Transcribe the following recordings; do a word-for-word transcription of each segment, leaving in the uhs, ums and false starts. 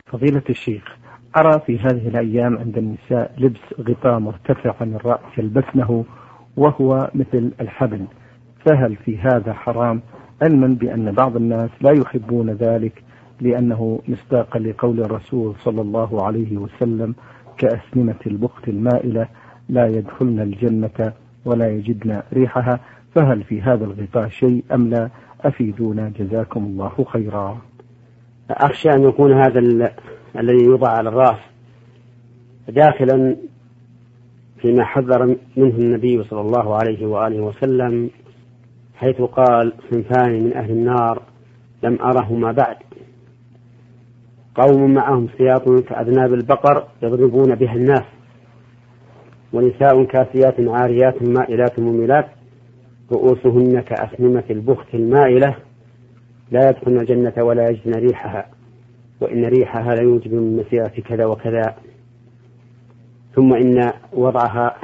فضيلة الشيخ، أرى في هذه الأيام عند النساء لبس غطاء مرتفع عن الرأس يلبسنه وهو مثل الحبل، فهل في هذا حرام، علما بأن بعض الناس لا يحبون ذلك لأنه مصداقا لقول الرسول صلى الله عليه وسلم: كأسنمة البخت المائلة لا يدخلن الجنة ولا يجدن ريحها، فهل في هذا الغطاء شيء أم لا؟ أفيدونا جزاكم الله خيرا. أخشى أن يكون هذا الذي يوضع على الرأس داخلا فيما حذر منه النبي صلى الله عليه وآله وسلم، حيث قال: صنفان من أهل النار لم أرهما بعد، قوم معهم سياط كأذناب البقر يضربون بها الناس، ونساء كاسيات عاريات مائلات مميلات رؤوسهن كأسنمة البخت المائلة لا يدخلن الجنة ولا يجدن ريحها، وإن ريحها لا يوجب من مسيرة كذا وكذا. ثم إن وضعها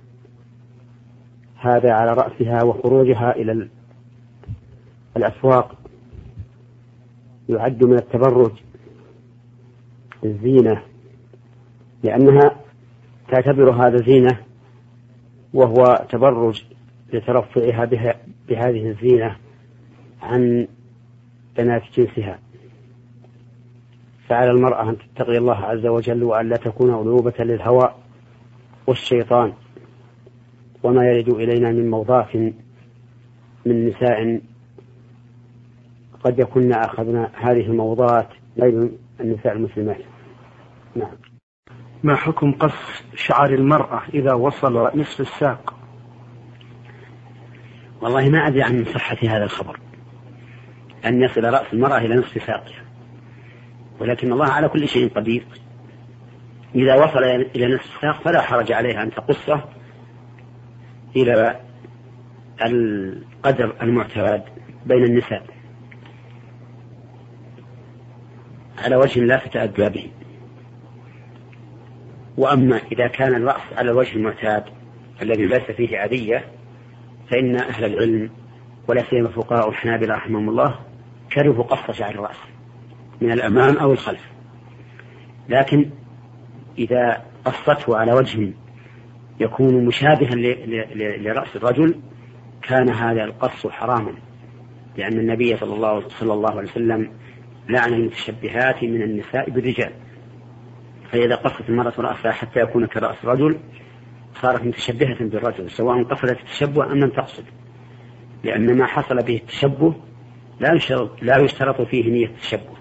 هذا على رأسها وخروجها إلى الأسواق يعد من التبرج الزينة، لأنها تعتبر هذا زينة وهو تبرج لترفعها بها بهذه الزينة عن بنات جنسها. فعلى المرأة أن تتقي الله عز وجل وأن لا تكون غلوبة للهوى والشيطان وما يرد إلينا من موضات من نساء قد يكون أخذنا هذه الموضات غير النساء المسلمات. نعم. ما حكم قص شعر المرأة إذا وصل نصف الساق؟ والله ما أدري عن صحة هذا الخبر أن يصل رأس المرأة إلى نصف ساقها، ولكن الله على كل شيء قدير. إذا وصل إلى نصف الساق فلا حرج عليها أن تقصه إلى القدر المعتاد بين النساء على وجه لا تتأدى به. وأما إذا كان الرأس على الوجه المعتاد الذي ليس فيه عادية فإن أهل العلم ولا سيما فقهاء الحنابلة رحمهم الله كرهوا قص شعر الرأس من الأمام أو الخلف، لكن إذا قصته على وجه يكون مشابها لرأس الرجل كان هذا القص حراما، لأن النبي صلى الله, صلى الله عليه وسلم لعن المتشبهات من النساء بالرجال. فإذا قصت المرأة رأسها حتى يكون كرأس الرجل صارت متشبهة بالرجل، سواء قصدت التشبه أم لم تقصد، لأن ما حصل به التشبه لا يشترط, لا يشترط فيه نية التشبه،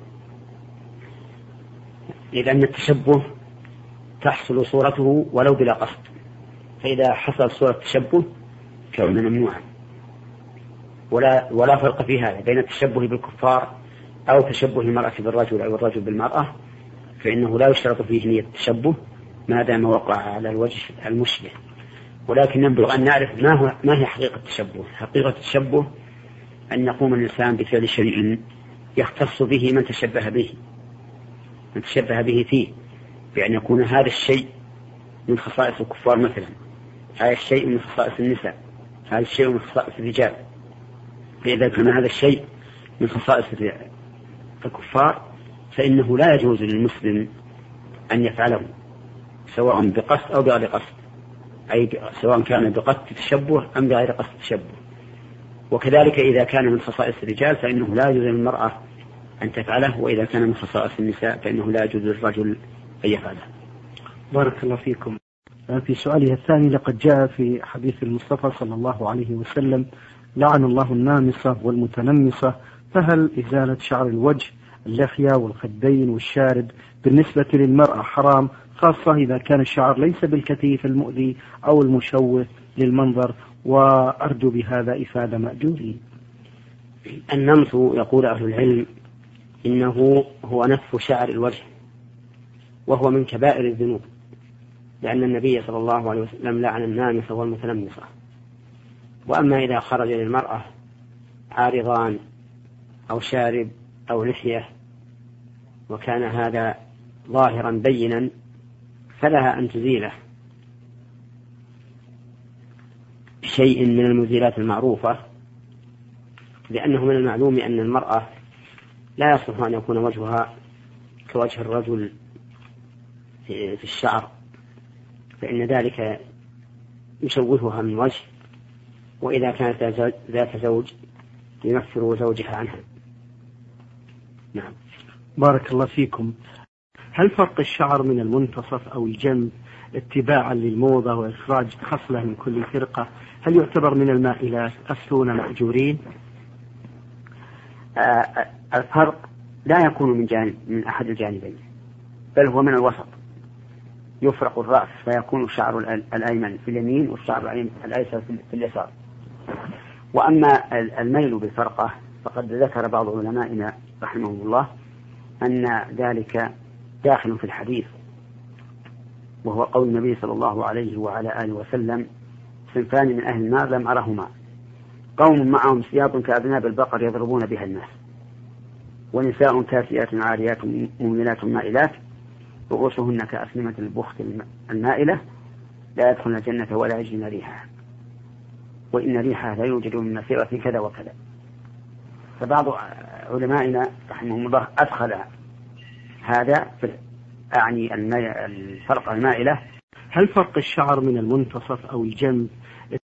لأن التشبه تحصل صورته ولو بلا قصد، فإذا حصل صورة التشبه كان ممنوعا. ولا, ولا فرق في هذا بين التشبه بالكفار أو تشبه المرأة بالرجل أو الرجل بالمرأة، فإنه لا يشترط فيه نية التشبه ما دام وقع على الوجه المشبه. ولكن ينبغي أن نعرف ما, هو ما هي حقيقة التشبه. حقيقة التشبه أن يقوم الإنسان بفعل شيء يختص به من تشبه به من تشبه به فيه، بأن يكون هذا الشيء من خصائص الكفار مثلا، هذا الشيء من خصائص النساء، هذا الشيء من خصائص الرجال. فإذا كان هذا الشيء من خصائص الكفار فإنه لا يجوز للمسلم أن يفعله سواء بقصد أو بغير قصد، أي سواء كان بقصد التشبه أم بغير قصد التشبه. وكذلك إذا كان من خصائص الرجال فإنه لا يجوز للمرأة أن تفعله، وإذا كان من خصائص النساء فإنه لا يجوز للرجل أن يفعله. بارك الله فيكم. في سؤالها الثاني: لقد جاء في حديث المصطفى صلى الله عليه وسلم: لعن الله النامصة والمتنمصة، فهل إزالة شعر الوجه اللحية والخدين والشارب بالنسبة للمرأة حرام، خاصة إذا كان الشعر ليس بالكثيف المؤذي أو المشوه للمنظر؟ وأرجو بهذا إفادة مأجورين. النمص يقول أهل العلم إنه هو نتف شعر الوجه، وهو من كبائر الذنوب، لأن النبي صلى الله عليه وسلم لعن النامصة والمتنمصة. وأما إذا خرج للمرأة عارضان أو شارب أو لحية وكان هذا ظاهرا بينا فلها أن تزيله شيء من المزيلات المعروفة، لأنه من المعلوم أن المرأة لا يصلح أن يكون وجهها كوجه الرجل في الشعر فإن ذلك يشوهها من وجه، وإذا كانت ذات زوج ينفر زوجها عنها. نعم. بارك الله فيكم. هل فرق الشعر من المنتصف أو الجنب اتباعا للموضة وإخراج خصلة من كل فرقة هل يعتبر من المائلات أفتون مأجورين؟ آه الفرق لا يكون من جانب من أحد الجانبين، بل هو من الوسط. يفرق الرأس فيكون الشعر الأيمن في اليمين والشعر الأيسر في اليسار. وأما الميل بالفرقة فقد ذكر بعض علمائنا رحمهم الله أن ذلك داخل في الحديث، وهو قول النبي صلى الله عليه وعلى آله وسلم: صنفان من أهل النار لم أرهما، قوم معهم سياط كأذناب البقر يضربون بها الناس، ونساء كاسيات عاريات مميلات مائلات رؤوسهن كأسنمة البخت المائلة لا يدخلن الجنة ولا يجدن ريحها، وإن ريحها لا يوجد من مسيرة كذا وكذا. فبعض علمائنا رحمهم الله أدخل هذا في أعني الفرقة المائلة. هل فرق الشعر من المنتصف أو الجنب